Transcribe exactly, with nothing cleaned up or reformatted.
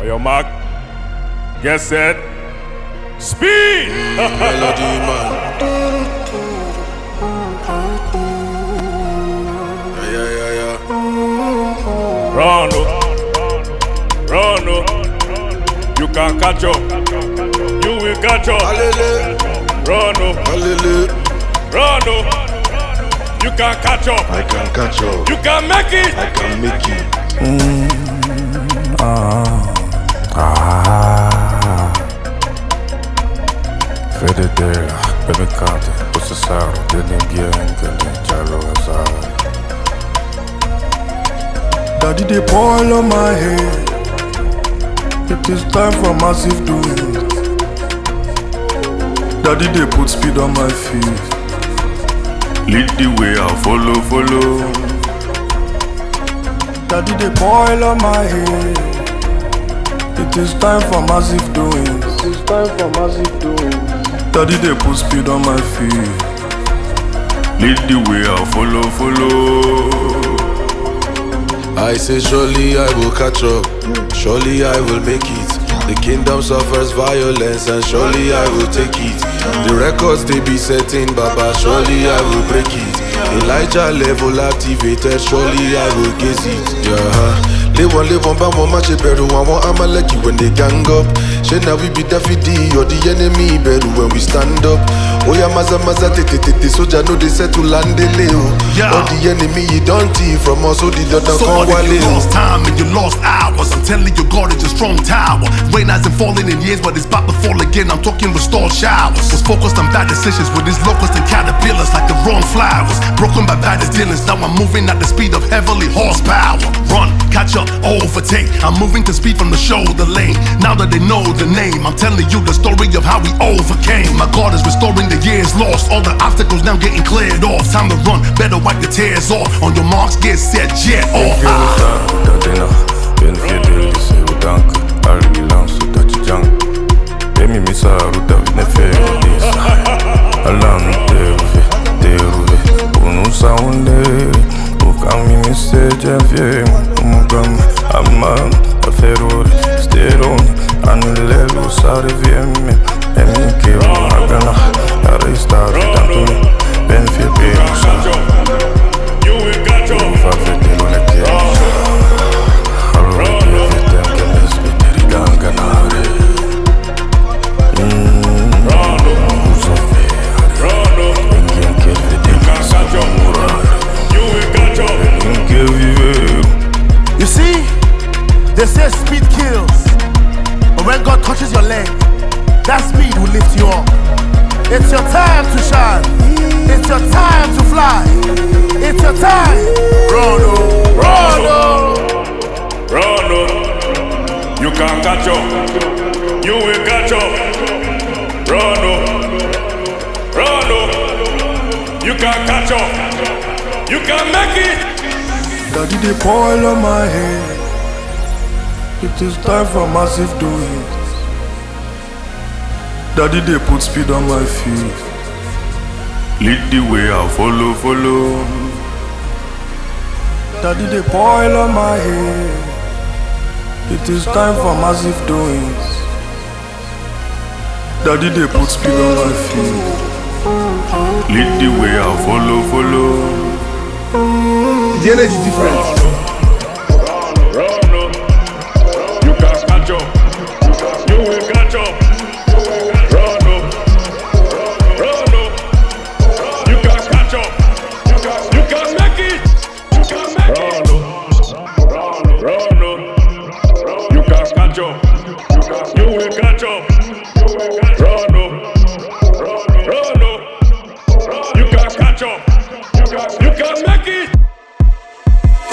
On your mark, get set, speed! Melody man. Yeah, yeah, yeah, yeah. Run, oh. Run, oh. You can catch up. You will catch up. Alele. Run, oh. Alele. Run, oh. You can catch up. I can catch up. You can make it. I can make it. Mm, ah, ah. Fededera, bebe cante, processaro, delle bianche, le giallo azar. Daddy, they boil on my head. It is time for massive doing. Daddy, they put speed on my feet. Lead the way, I'll follow, follow. Daddy, they boil on my head. It is time for massive doings. It is time for massive doings. Daddy, they put speed on my feet. Lead the way, I'll follow, follow. I say surely I will catch up. Surely I will make it. The kingdom suffers violence and surely I will take it. The records they be setting, Baba, surely I will break it. Elijah level activated, surely I will gaze it. Yeah. Live on, live on, but one match better. I want I'ma like you when they gang up. Say now we be Daffy or the enemy better when we stand up. Oh yeah, maza maza te te te te. Soldier know they set to land the leo. All the enemy you don't see from us, so the other so come what if you wale. lost time and you lost hours? I'm telling you, God is a strong tower. Rain hasn't fallen in years, but it's about to fall again. I'm talking restored showers. Was focused on bad decisions with these locusts and caterpillars like the wrong flowers. Broken by bad dealings, now I'm moving at the speed of heavily horsepower. Run, catch up, overtake. I'm moving to speed from the shoulder lane. Now that they know the name, I'm telling you the story of how we overcame. My God is restoring the years lost. All the obstacles now getting cleared off. Time to run, better wipe the tears off. On your marks, get set, jet off. You see, they say speed kills, but when God touches your leg, that speed will lift you up. It's your time to shine. It's your time to fly. It's your time. Run, oh, run, oh. Run, oh. You can catch up. You will catch up. Run, oh. Run, oh. You can catch up. You can make it. Daddy, they boil on my head. It is time for massive doings. Daddy, they put speed on my feet. Lead the way, I'll follow, follow. Daddy, they boil on my head. It is time for massive doings. Daddy, they put speed on my feet. Lead the way, I'll follow, follow. The energy different.